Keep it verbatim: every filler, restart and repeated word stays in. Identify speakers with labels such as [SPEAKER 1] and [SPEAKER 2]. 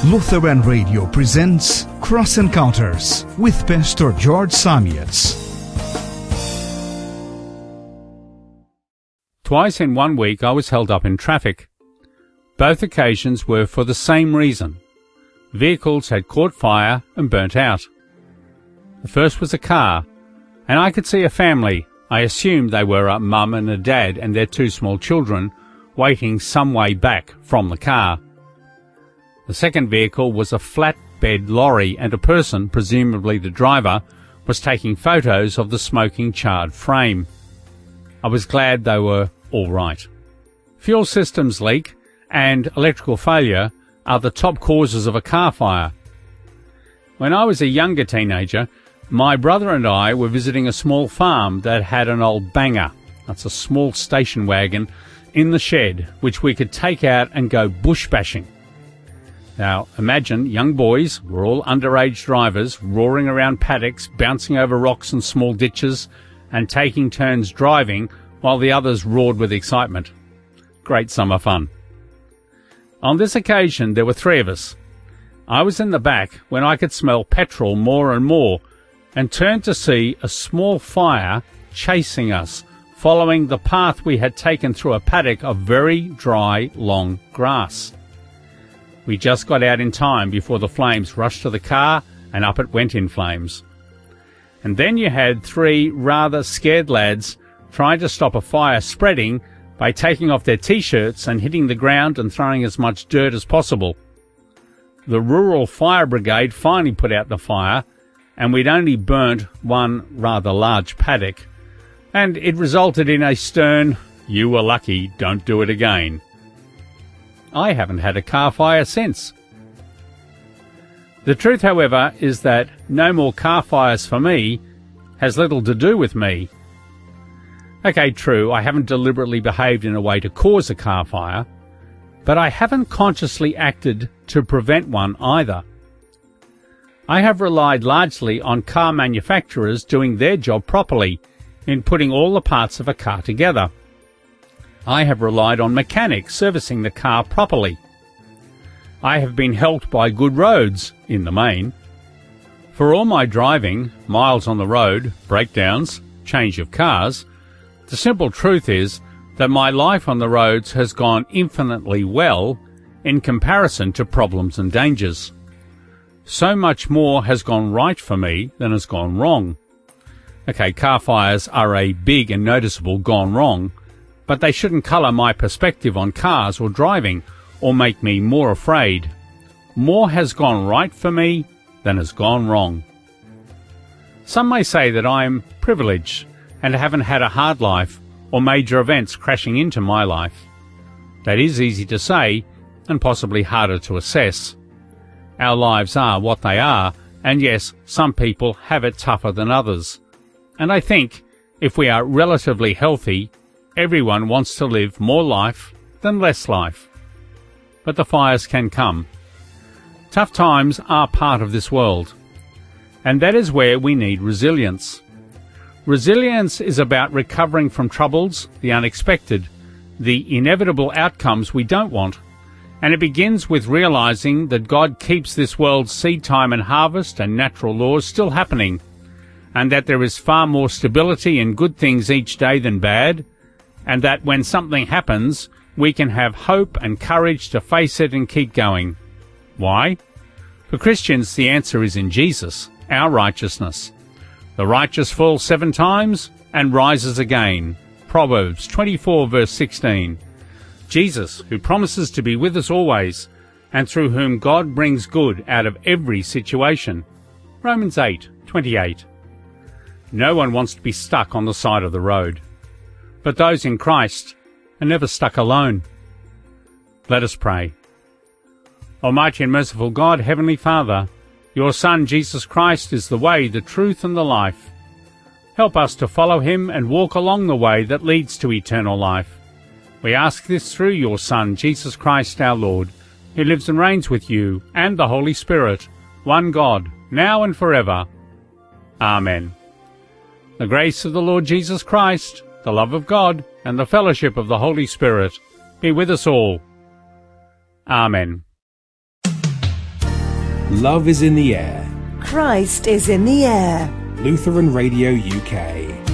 [SPEAKER 1] Lutheran Radio presents Cross Encounters with Pastor George Samietz.
[SPEAKER 2] Twice in one week I was held up in traffic. Both occasions were for the same reason. Vehicles had caught fire and burnt out. The first was a car, and I could see a family. I assumed they were a mum and a dad and their two small children waiting some way back from the car. The second vehicle was a flatbed lorry, and a person, presumably the driver, was taking photos of the smoking, charred frame. I was glad they were all right. Fuel systems leak and electrical failure are the top causes of a car fire. When I was a younger teenager, my brother and I were visiting a small farm that had an old banger, that's a small station wagon, in the shed, which we could take out and go bush bashing. Now, imagine young boys, we're all underage drivers, roaring around paddocks, bouncing over rocks and small ditches, and taking turns driving while the others roared with excitement. Great summer fun. On this occasion, there were three of us. I was in the back when I could smell petrol more and more, and turned to see a small fire chasing us, following the path we had taken through a paddock of very dry, long grass. We just got out in time before the flames rushed to the car, and up it went in flames. And then you had three rather scared lads trying to stop a fire spreading by taking off their T-shirts and hitting the ground and throwing as much dirt as possible. The rural fire brigade finally put out the fire, and we'd only burnt one rather large paddock, and it resulted in a stern, "You were lucky, don't do it again." I haven't had a car fire since. The truth, however, is that no more car fires for me has little to do with me. Okay, true, I haven't deliberately behaved in a way to cause a car fire, but I haven't consciously acted to prevent one either. I have relied largely on car manufacturers doing their job properly in putting all the parts of a car together. I have relied on mechanics servicing the car properly. I have been helped by good roads, in the main. For all my driving, miles on the road, breakdowns, change of cars, the simple truth is that my life on the roads has gone infinitely well in comparison to problems and dangers. So much more has gone right for me than has gone wrong. Okay, car fires are a big and noticeable gone wrong, but they shouldn't colour my perspective on cars or driving or make me more afraid. More has gone right for me than has gone wrong. Some may say that I am privileged and haven't had a hard life or major events crashing into my life. That is easy to say and possibly harder to assess. Our lives are what they are, and yes, some people have it tougher than others. And I think if we are relatively healthy, everyone wants to live more life than less life. But the fires can come. Tough times are part of this world, and that is where we need resilience. Resilience is about recovering from troubles, the unexpected, the inevitable outcomes we don't want, and it begins with realizing that God keeps this world's seed time and harvest and natural laws still happening, and that there is far more stability and good things each day than bad, and that when something happens, we can have hope and courage to face it and keep going. Why? For Christians, the answer is in Jesus, our righteousness. The righteous falls seven times and rises again. Proverbs twenty-four, verse sixteen. Jesus, who promises to be with us always, and through whom God brings good out of every situation. Romans eight, twenty-eight. No one wants to be stuck on the side of the road, but those in Christ are never stuck alone. Let us pray. Almighty and merciful God, Heavenly Father, your Son, Jesus Christ, is the way, the truth, and the life. Help us to follow him and walk along the way that leads to eternal life. We ask this through your Son, Jesus Christ our Lord, who lives and reigns with you and the Holy Spirit, one God, now and forever. Amen. The grace of the Lord Jesus Christ, the love of God, and the fellowship of the Holy Spirit be with us all. Amen.
[SPEAKER 3] Love is in the air.
[SPEAKER 4] Christ is in the air.
[SPEAKER 3] Lutheran Radio U K.